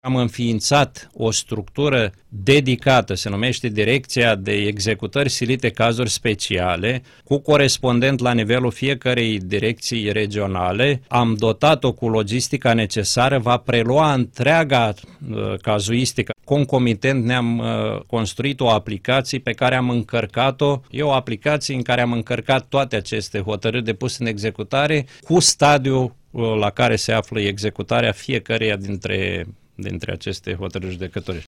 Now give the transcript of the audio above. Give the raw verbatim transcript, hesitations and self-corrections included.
Am înființat o structură dedicată, se numește Direcția de Executări Silite Cazuri Speciale, cu corespondent la nivelul fiecărei direcții regionale. Am dotat-o cu logistica necesară, va prelua întreaga uh, cazuistică. Concomitent ne-am uh, construit o aplicație pe care am încărcat-o. E o aplicație în care am încărcat toate aceste hotărâri de pus în executare cu stadiul uh, la care se află executarea fiecăreia dintre dintre aceste hotărâri judecătorești.